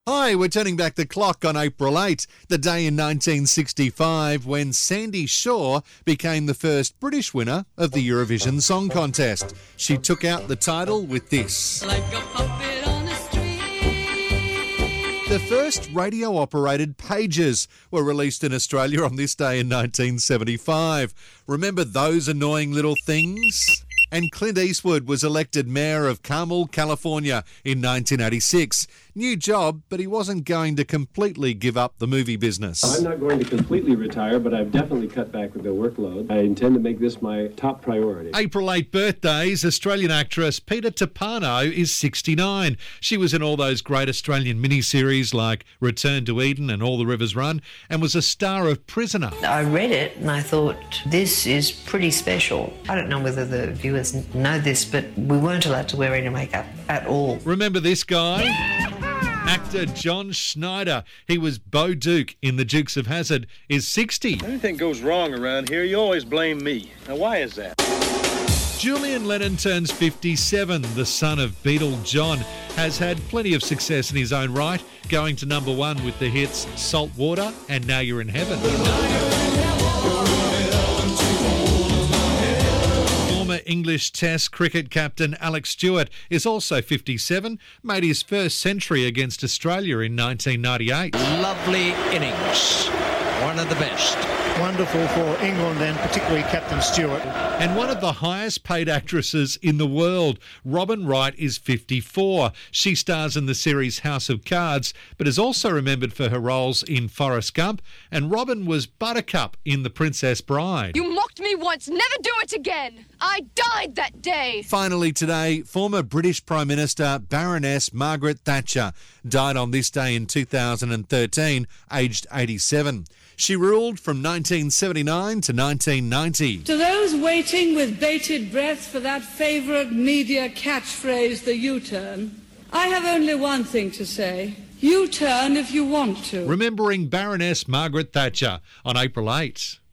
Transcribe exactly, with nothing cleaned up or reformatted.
Hi, we're turning back the clock on April eighth, the day in nineteen sixty-five when Sandy Shaw became the first British winner of the Eurovision Song Contest. She took out the title with this. Like a puppet on a string. The first radio-operated pages were released in Australia on this day in nineteen seventy-five. Remember those annoying little things? And Clint Eastwood was elected mayor of Carmel, California in nineteen eighty-six. New job, but he wasn't going to completely give up the movie business. I'm not going to completely retire, but I've definitely cut back with the workload. I intend to make this my top priority. April eighth birthdays, Australian actress Peter Tupano is sixty-nine. She was in all those great Australian miniseries like Return to Eden and All the Rivers Run, and was a star of Prisoner. I read it and I thought, this is pretty special. I don't know whether the viewers know this, but we weren't allowed to wear any makeup at all. Remember this guy? Actor John Schneider, he was Bo Duke in The Dukes of Hazzard, is sixty. Anything goes wrong around here, you always blame me. Now, why is that? Julian Lennon turns fifty-seven. The son of Beatle John has had plenty of success in his own right, going to number one with the hits Salt Water and Now You're in Heaven. English Test cricket captain Alex Stewart is also fifty-seven, made his first century against Australia in nineteen ninety-eight. Lovely innings, one of the best. Wonderful for England and particularly Captain Stewart. And one of the highest paid actresses in the world, Robin Wright, is fifty-four. She stars in the series House of Cards, but is also remembered for her roles in Forrest Gump, and Robin was Buttercup in The Princess Bride. You mocked me once, never do it again. I died that day. Finally today, former British Prime Minister Baroness Margaret Thatcher died on this day in two thousand thirteen, aged eighty-seven. She ruled from nineteen seventy-nine to nineteen ninety. To those waiting with bated breath for that favourite media catchphrase, the U-turn, I have only one thing to say. U-turn if you want to. Remembering Baroness Margaret Thatcher on April eighth.